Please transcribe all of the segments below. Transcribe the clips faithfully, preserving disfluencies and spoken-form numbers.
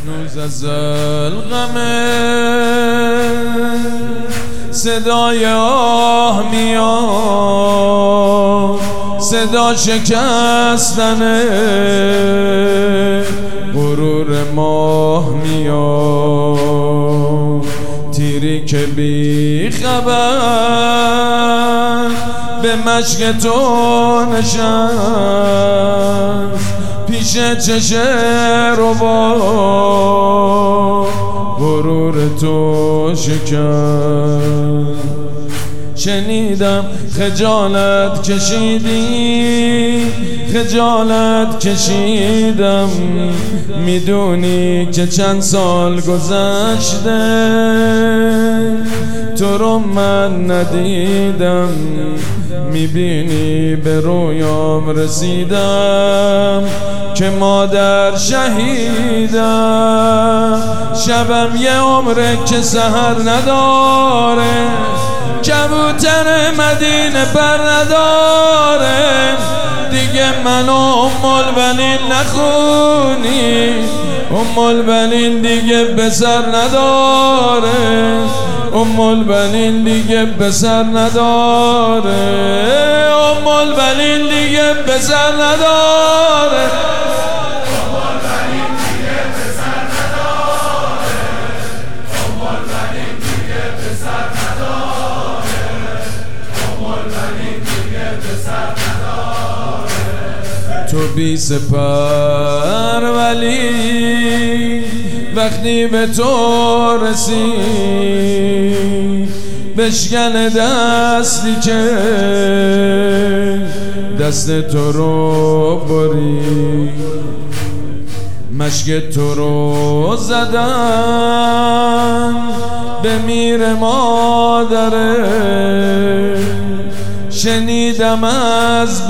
هنوز از الغمه صدای آه میاد، صدا شکستنه غرور ماه میاد. تیری که بی خبر به مشک تو نشست، پیش چشم رو با غرور تو شکست. شنیدم خجالت کشیدی، خجالت کشیدم، میدونی که چند سال گذشته تو رو من ندیدم. میبینی به رویام رسیدم که مادر شهیدم. شبم یه عمره که سحر نداره، کبوتر مدینه پر نداره. دیگه منو ام البنین نخونی، ام البنین دیگه بسر نداره، ام البنین دیگه بسر نداره، ام البنین دیگه بسر نداره. تو بی سپر ولی وقتی به تو رسید، بشکن دستی که دست تو رو برید. مشک تو رو زدن به میر مادره، شنیدم از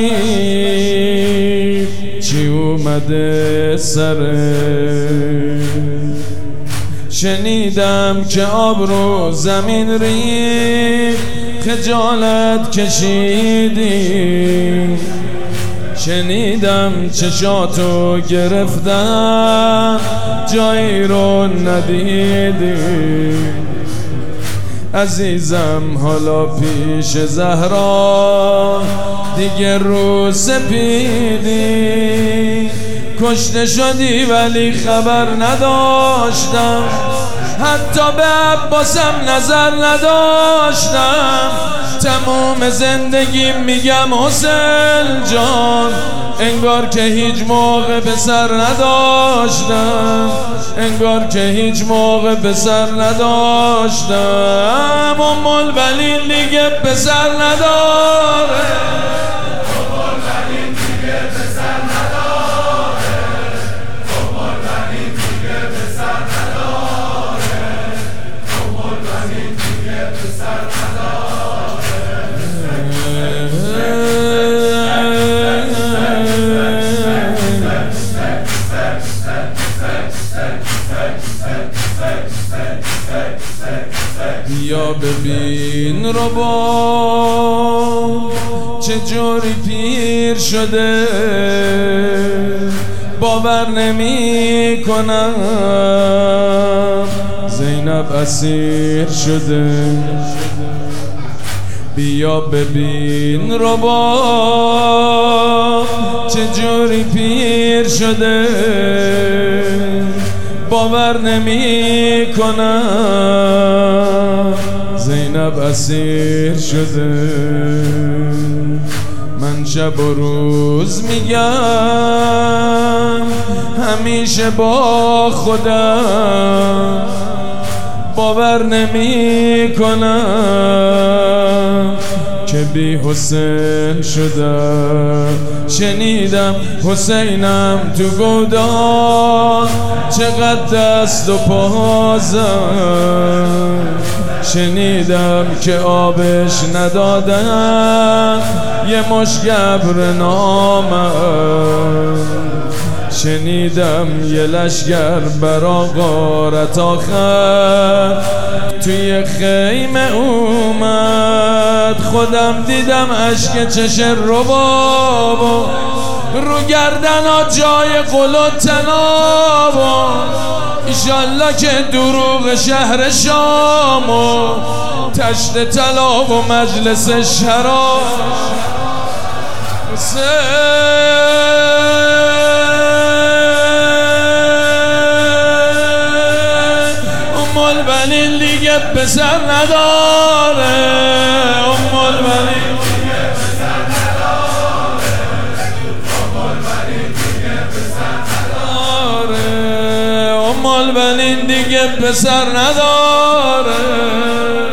بشیر چی اومده سره. شنیدم که آب رو زمین ریخت، خجالت کشیدی. شنیدم چشاتو گرفتم، جایی رو ندیدی. عزیزم حالا پیش زهرا دیگه رو سپیدی. کشته شدی ولی خبر نداشتم، حتی به عباسم نظر نداشتم. تموم زندگی میگم حسین جان، انگار که هیچ موقع به سر نداشتم، انگار که هیچ موقع به سر نداشتم. ام البنین دیگه به سر نداره، ام البنین دیگه به سر نداره، ام البنین دیگه به سر نداره، ام البنین دیگه به سر بیا ببین رباب چجوری پیر شده، باور نمی کنم زینب اسیر شده. بیا ببین رباب چجوری پیر شده، باور نمی کنم زینب اسیر شده. من شب و روز میگم همیشه با خودم، باور نمی کنم که بی حسین شدم. شنیدم حسینم تو گودان چقدر دست و پا زد، شنیدم که آبش ندادن یه مشت گبر نامد. شنیدم یه لشگر برا غارت آخر توی خیمه اومد. خودم دیدم اشک چشم ربابو رو گردن ها جای قل و تناب، ایشالله که دروغ شهر شام و تشت طلا و مجلس شراب. ام البنین دیگه پسر نداره، ام البنین دیگه پسر نداره، ام البنین دیگه پسر نداره، ام البنین دیگه پسر نداره.